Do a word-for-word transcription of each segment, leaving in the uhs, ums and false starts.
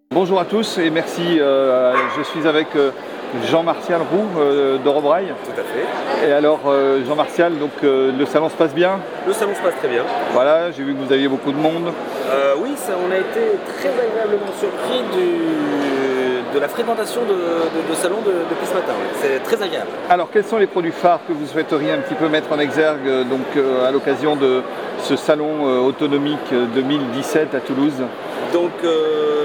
Bonjour à tous et merci, euh, je suis avec euh, Jean-Martial Roux euh, d'Eurobraille. Tout à fait. Et alors euh, Jean-Martial, donc euh, le salon se passe bien? Le salon se passe très bien. Voilà, j'ai vu que vous aviez beaucoup de monde. Euh, oui, ça, on a été très agréablement surpris du, de la fréquentation de, de, de salon de, depuis ce matin. C'est très agréable. Alors quels sont les produits phares que vous souhaiteriez un petit peu mettre en exergue euh, donc, euh, à l'occasion de ce salon euh, autonomique deux mille dix-sept à Toulouse? Donc euh,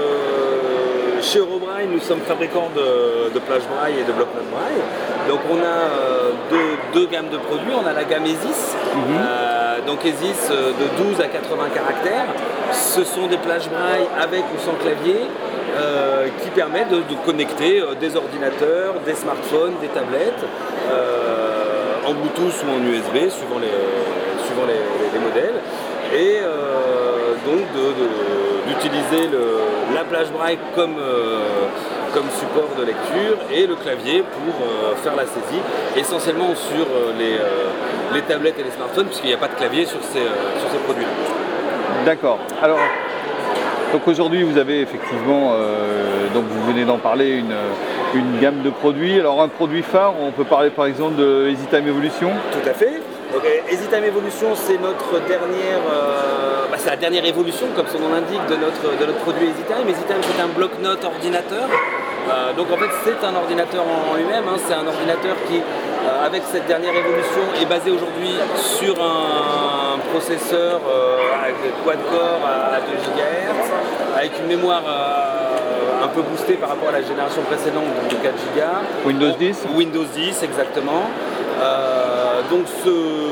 chez Eurobraille, nous sommes fabricants de, de plage braille et de bloc-notes braille. Donc on a euh, deux, deux gammes de produits. On a la gamme ESIS, Mhm. euh, donc ESIS euh, de douze à quatre-vingts caractères. Ce sont des plages braille avec ou sans clavier euh, qui permettent de, de connecter euh, des ordinateurs, des smartphones, des tablettes euh, en Bluetooth ou en U S B suivant les, suivant les, les- les modèles. Et euh, donc de- de- d'utiliser le- la plage braille comme, euh, comme support de lecture et le clavier pour euh, faire la saisie, essentiellement sur euh, les, euh, les tablettes et les smartphones, puisqu'il n'y a pas de clavier sur ces, euh, sur ces produits-là. D'accord. Alors, donc aujourd'hui vous avez effectivement, euh, donc vous venez d'en parler, une, une gamme de produits. Alors un produit phare, on peut parler par exemple de EasyTime Evolution. Tout à fait. Donc, euh, EasyTime Evolution, c'est notre dernière, euh, bah, c'est la dernière évolution, comme son nom l'indique, de notre, de notre produit EasyTime. EasyTime, c'est un bloc-notes ordinateur. Euh, donc en fait, c'est un ordinateur en lui-même. Hein. C'est un ordinateur qui, euh, avec cette dernière évolution, est basé aujourd'hui sur un processeur euh, avec quad-core à deux gigahertz, avec une mémoire euh, un peu boostée par rapport à la génération précédente, donc de quatre gigas. Windows dix. Windows dix, exactement. Euh, donc ce,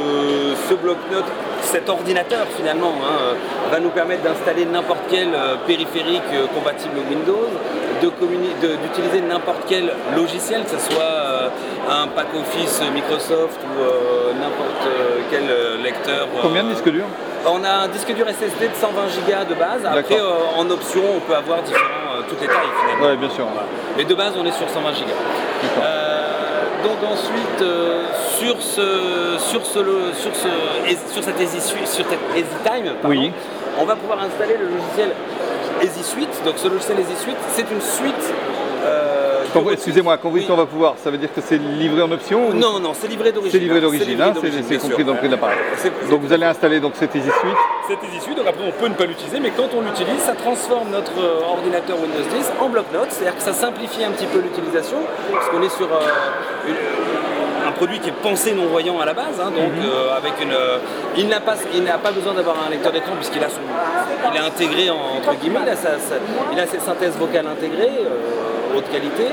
ce bloc-notes, cet ordinateur finalement, hein, va nous permettre d'installer n'importe quel euh, périphérique euh, compatible Windows, de communi- de- d'utiliser n'importe quel logiciel, que ce soit euh, un pack Office Microsoft ou euh, n'importe euh, quel euh, lecteur. euh, Combien de disques durs? On a un disque dur S S D de cent vingt gigas de base. Après, D'accord. euh, en option, on peut avoir différents, euh, toutes les tailles finalement. Ouais, bien sûr. Voilà. Mais de base, on est sur cent vingt gigas. D'accord. Euh, donc ensuite, euh, sur, ce, sur, ce, le- sur, ce, sur cette Easy Suite- sur cette EasyTime, pardon, Oui. on va pouvoir installer le logiciel Easy Suite. Donc ce logiciel Easy Suite, c'est une suite. euh, Quand- bureautique. Excusez-moi, quand vous dites Oui. on va pouvoir, ça veut dire que c'est livré en option ou Non, non, c'est livré d'origine. c'est livré hein. d'origine, livré hein, c'est d'origine, c'est bien compris sûr. dans le prix de l'appareil. C'est- c'est- Donc vous allez installer donc cette Easy Suite. C'est Easy Suite, donc après on peut ne pas l'utiliser, mais quand on l'utilise, ça transforme notre euh, ordinateur Windows dix en bloc-notes, c'est-à-dire que ça simplifie un petit peu l'utilisation, parce qu'on est sur euh, une- un produit qui est pensé non-voyant à la base, hein, donc euh, avec une, euh, il n'a pas, il n'a pas besoin d'avoir un lecteur d'écran puisqu'il a son, il est intégré en- entre guillemets, il a, sa- sa- il a ses synthèses vocales intégrées, euh, haute qualité,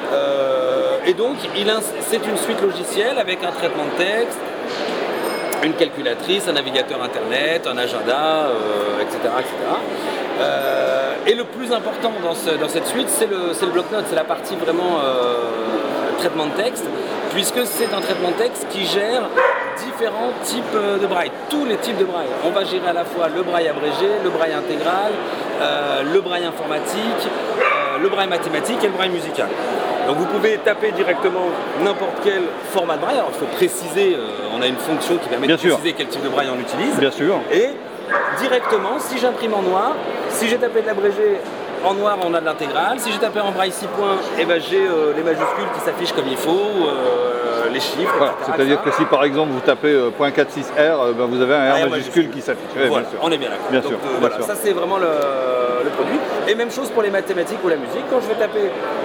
euh, et donc il ins- c'est une suite logicielle avec un traitement de texte, une calculatrice, un navigateur internet, un agenda, euh, et cetera, et cetera. Euh, et le plus important dans, ce- dans cette suite, c'est le, c'est le bloc-notes, c'est la partie vraiment euh, traitement de texte, puisque c'est un traitement de texte qui gère différents types euh, de braille, tous les types de braille. On va gérer à la fois le braille abrégé, le braille intégral, euh, le braille informatique, euh, le braille mathématique et le braille musical. Donc vous pouvez taper directement n'importe quel format de braille. Alors il faut préciser, euh, on a une fonction qui permet Bien de sûr. préciser quel type de braille on utilise. Bien sûr. Et directement, si j'imprime en noir, si j'ai tapé de l'abrégé en noir, on a de l'intégrale. Si j'ai tapé en braille six points, eh ben, j'ai euh, les majuscules qui s'affichent comme il faut, euh, les chiffres, Voilà, et cetera, c'est-à-dire et cetera. que si par exemple vous tapez euh, point quarante-six R, euh, ben, vous avez un R, Un R majuscule majuscule. qui s'affiche. Ouais, Voilà, bien sûr. on est bien d'accord. Bien Donc, sûr, euh, bien voilà, sûr. ça c'est vraiment le, le produit. Et même chose pour les mathématiques ou la musique. Quand je vais taper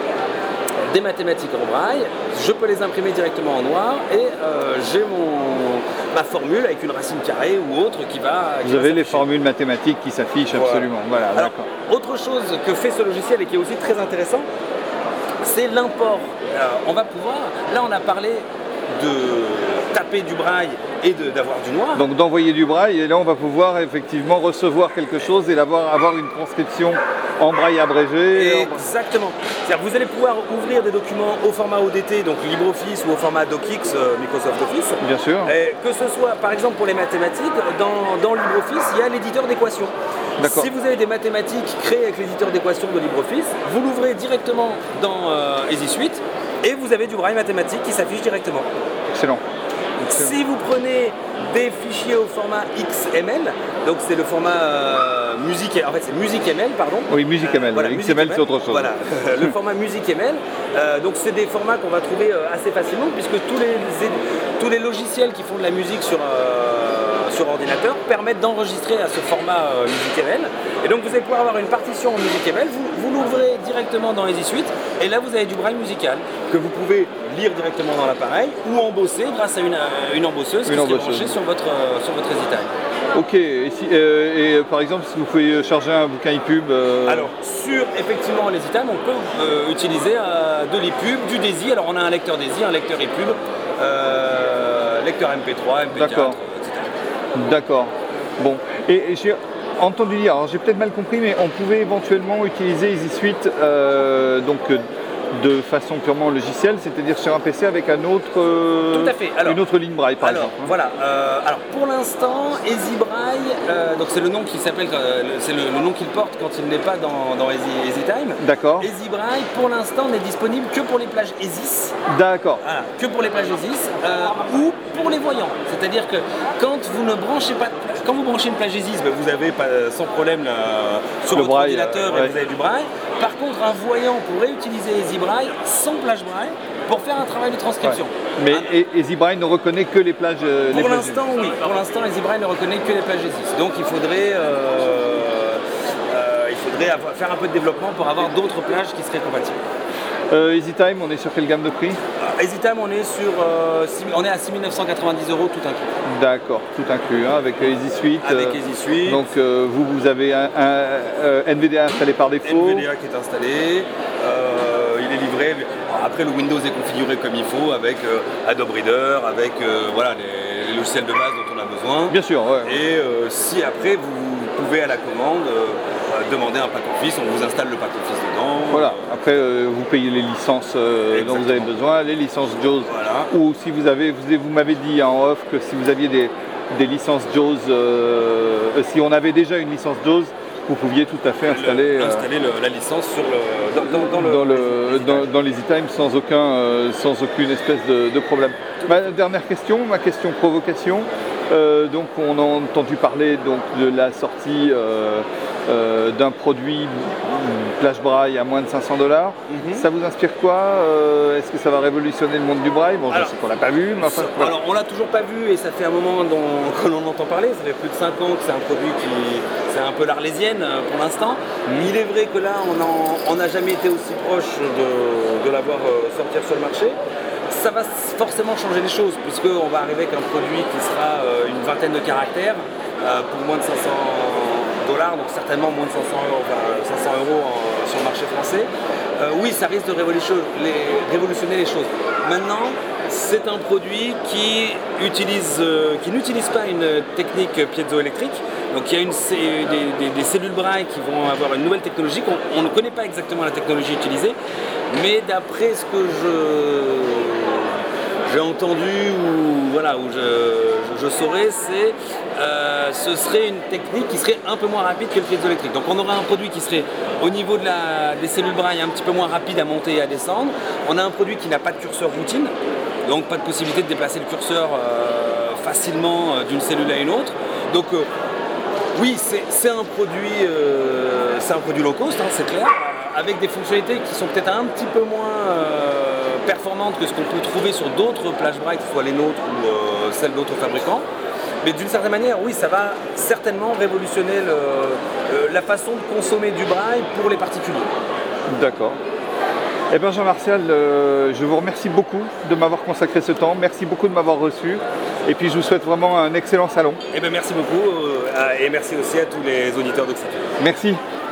des mathématiques en braille, je peux les imprimer directement en noir et euh, j'ai mon ma formule avec une racine carrée ou autre qui va. qui Vous va avez les s'afficher. formules mathématiques qui s'affichent Voilà. absolument. Voilà, Alors, d'accord. autre chose que fait ce logiciel et qui est aussi très intéressant, c'est l'import. Alors, on va pouvoir, là on a parlé de taper du braille et de- d'avoir du noir. Donc d'envoyer du braille et là on va pouvoir effectivement recevoir quelque chose et l'avoir, avoir une transcription en braille abrégé. en- Exactement. C'est-à-dire que vous allez pouvoir ouvrir des documents au format O D T, donc LibreOffice ou au format DocX, euh, Microsoft Office. Bien sûr. Et que ce soit, par exemple, pour les mathématiques, dans, dans LibreOffice, il y a l'éditeur d'équations. D'accord. Si vous avez des mathématiques créées avec l'éditeur d'équations de LibreOffice, vous l'ouvrez directement dans euh, Easy Suite et vous avez du braille mathématique qui s'affiche directement. Excellent. Excellent. Si vous prenez des fichiers au format X M L, donc c'est le format euh, musique, en fait c'est musique M L, pardon. Oui, musique M L, euh, voilà, X M L c'est autre chose. Voilà, le format musique M L. Euh, donc c'est des formats qu'on va trouver euh, assez facilement puisque tous les, tous les logiciels qui font de la musique sur, euh, sur ordinateur permettent d'enregistrer à ce format euh, musique M L. Et donc vous allez pouvoir avoir une partition en musique M L, vous, vous l'ouvrez directement dans Easy Suite et là vous avez du braille musical que vous pouvez lire directement dans l'appareil ou embosser grâce à une, une embosseuse une qui embosseuse. est branchée sur votre, euh, sur votre EasyTime. Ok, et, si, euh, et euh, par exemple si vous pouvez charger un bouquin ePub euh... Alors sur effectivement l'EasyTime on peut euh, utiliser euh, de l'ePub, du DAISY, alors on a un lecteur DAISY, un lecteur ePub, euh, lecteur M P trois, M P quatre, D'accord. et cetera. D'accord, bon, et, et j'ai entendu dire, alors j'ai peut-être mal compris, mais on pouvait éventuellement utiliser Easy Suite euh, donc de façon purement logicielle, c'est-à-dire sur un P C avec un autre, euh, Tout à fait. Alors, une autre ligne braille par alors, exemple. Hein. Voilà. Euh, alors pour l'instant, Easy Braille, euh, donc c'est le nom qui s'appelle, euh, c'est le, le nom qu'il porte quand il n'est pas dans, dans Easy, EasyTime. D'accord. Easy Braille, pour l'instant, n'est disponible que pour les plages EasyS. D'accord. Voilà, que pour les plages EasyS euh, ou pour les voyants. C'est-à-dire que quand vous ne branchez pas, quand vous branchez une plage EasyS, ben vous avez pas, sans problème là, sur le votre braille, ordinateur euh, et ouais. vous avez du braille. Par contre, un voyant pourrait utiliser Easy Braille sans plage braille pour faire un travail de transcription. Ouais. Mais ah. Easy Braille ne reconnaît que les plages. Euh, pour l'instant, oui. Pour l'instant, Easy Braille ne reconnaît que les plages EasyS. Donc, il faudrait, euh, euh, il faudrait avoir, faire un peu de développement pour avoir d'autres plages qui seraient compatibles. Euh, EasyTime, on est sur quelle gamme de prix? euh, EasyTime, on est sur, euh, six, on est à six mille neuf cent quatre-vingt-dix euros tout inclus. D'accord, tout inclus, hein, avec Easy Suite. Avec euh, Easy Suite. Donc euh, vous, vous avez un, un euh, N V D A installé par défaut. N V D A qui est installé. Euh, il est livré. Après, le Windows est configuré comme il faut avec euh, Adobe Reader, avec euh, voilà, les, les logiciels de base dont on a besoin. Bien sûr, ouais. Et euh, si après vous pouvez à la commande euh, demander un pack office, on vous installe le pack office dedans. Voilà, après euh, vous payez les licences euh, dont vous avez besoin, les licences JAWS. Voilà. Ou si vous avez, vous, vous m'avez dit en off que si vous aviez des, des licences JAWS, euh, si on avait déjà une licence JAWS, vous pouviez tout à fait installer, le, euh, installer le, la licence sur le, dans, dans, dans le, dans, le, dans, dans l'EasyTime sans, aucun, euh, sans aucune espèce de, de problème. Ma dernière question, ma question provocation. Euh, donc on a entendu parler donc, de la sortie euh, euh, d'un produit plage braille à moins de cinq cents dollars. Mm-hmm. Ça vous inspire quoi euh, Est-ce que ça va révolutionner le monde du braille? Bon, alors, je sais qu'on l'a pas vu, mais enfin... Ça, voilà. Alors on l'a toujours pas vu et ça fait un moment dont, que l'on entend parler. Ça fait plus de cinq ans que c'est un produit qui... c'est un peu l'arlésienne pour l'instant. Mm. Il est vrai que là on n'a jamais été aussi proche de, de l'avoir euh, sortir sur le marché. Ça va forcément changer les choses puisqu'on va arriver avec un produit qui sera euh, une vingtaine de caractères euh, pour moins de cinq cents dollars, donc certainement moins de cinq cents euros, enfin, cinq cents euros en, sur le marché français. Euh, oui, ça risque de révolutionner les choses. Maintenant, c'est un produit qui utilise, euh, qui n'utilise pas une technique piézoélectrique. Donc il y a une, des, des, des cellules braille qui vont avoir une nouvelle technologie. On, on ne connaît pas exactement la technologie utilisée, mais d'après ce que je j'ai entendu ou voilà où je, je, je saurais, c'est euh, ce serait une technique qui serait un peu moins rapide que le piézoélectrique. Donc on aurait un produit qui serait au niveau de la, des cellules braille un petit peu moins rapide à monter et à descendre. On a un produit qui n'a pas de curseur routine, donc pas de possibilité de déplacer le curseur euh, facilement euh, d'une cellule à une autre. Donc euh, oui, c'est un produit, euh, c'est un produit low cost, hein, c'est clair, avec des fonctionnalités qui sont peut-être un petit peu moins euh, performantes que ce qu'on peut trouver sur d'autres plages braille, que ce soit les nôtres ou euh, celles d'autres fabricants. Mais d'une certaine manière, oui, ça va certainement révolutionner le, le, la façon de consommer du braille pour les particuliers. D'accord. Eh bien Jean-Martial, euh, je vous remercie beaucoup de m'avoir consacré ce temps, merci beaucoup de m'avoir reçu et puis je vous souhaite vraiment un excellent salon. Eh bien merci beaucoup euh, et merci aussi à tous les auditeurs d'Oxytube. Merci.